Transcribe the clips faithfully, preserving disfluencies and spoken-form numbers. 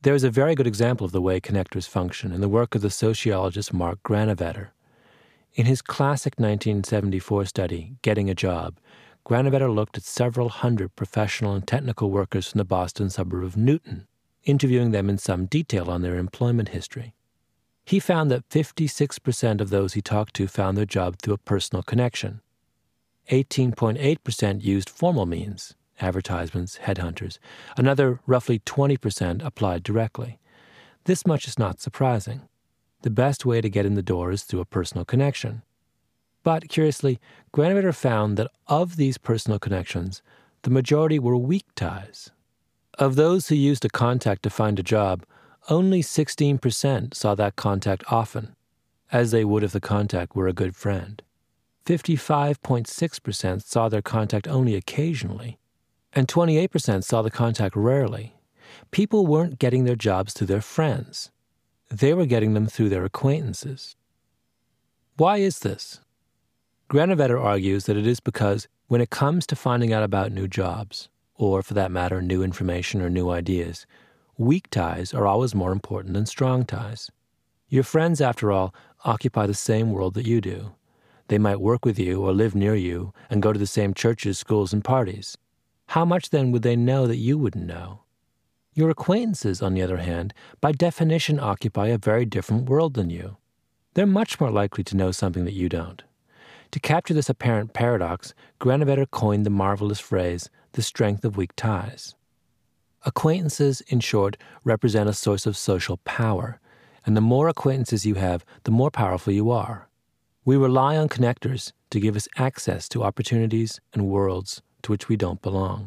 There is a very good example of the way connectors function in the work of the sociologist Mark Granovetter. In his classic nineteen seventy-four study, Getting a Job, Granovetter looked at several hundred professional and technical workers from the Boston suburb of Newton, interviewing them in some detail on their employment history. He found that fifty-six percent of those he talked to found their job through a personal connection. eighteen point eight percent used formal means, advertisements, headhunters. Another roughly twenty percent applied directly. This much is not surprising. The best way to get in the door is through a personal connection. But, curiously, Granovetter found that of these personal connections, the majority were weak ties. Of those who used a contact to find a job, only sixteen percent saw that contact often, as they would if the contact were a good friend. fifty-five point six percent saw their contact only occasionally, and twenty-eight percent saw the contact rarely. People weren't getting their jobs through their friends. They were getting them through their acquaintances. Why is this? Granovetter argues that it is because when it comes to finding out about new jobs, or for that matter, new information or new ideas, weak ties are always more important than strong ties. Your friends, after all, occupy the same world that you do. They might work with you or live near you and go to the same churches, schools, and parties. How much then would they know that you wouldn't know? Your acquaintances, on the other hand, by definition occupy a very different world than you. They're much more likely to know something that you don't. To capture this apparent paradox, Granovetter coined the marvelous phrase, the strength of weak ties. Acquaintances, in short, represent a source of social power, and the more acquaintances you have, the more powerful you are. We rely on connectors to give us access to opportunities and worlds to which we don't belong.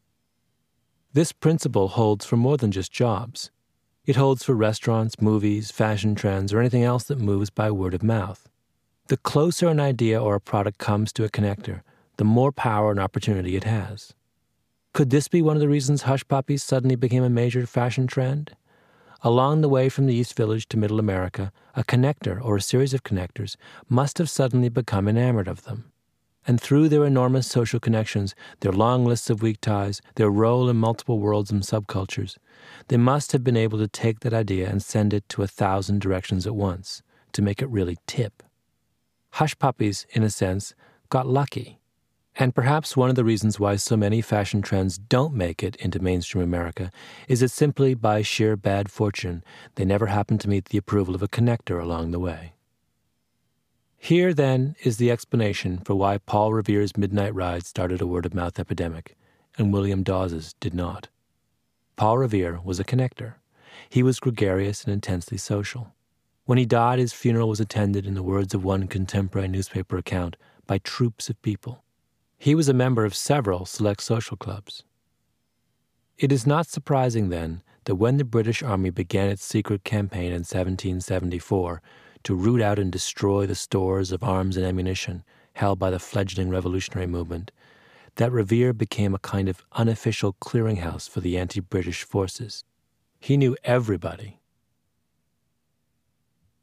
This principle holds for more than just jobs. It holds for restaurants, movies, fashion trends, or anything else that moves by word of mouth. The closer an idea or a product comes to a connector, the more power and opportunity it has. Could this be one of the reasons hush puppies suddenly became a major fashion trend? Along the way from the East Village to Middle America, a connector or a series of connectors must have suddenly become enamored of them. And through their enormous social connections, their long lists of weak ties, their role in multiple worlds and subcultures, they must have been able to take that idea and send it to a thousand directions at once to make it really tip. Hush puppies, in a sense, got lucky. And perhaps one of the reasons why so many fashion trends don't make it into mainstream America is that simply by sheer bad fortune, they never happen to meet the approval of a connector along the way. Here, then, is the explanation for why Paul Revere's Midnight Ride started a word-of-mouth epidemic, and William Dawes's did not. Paul Revere was a connector. He was gregarious and intensely social. When he died, his funeral was attended, in the words of one contemporary newspaper account, by troops of people. He was a member of several select social clubs. It is not surprising, then, that when the British Army began its secret campaign in seventeen seventy-four to root out and destroy the stores of arms and ammunition held by the fledgling revolutionary movement, that Revere became a kind of unofficial clearinghouse for the anti-British forces. He knew everybody,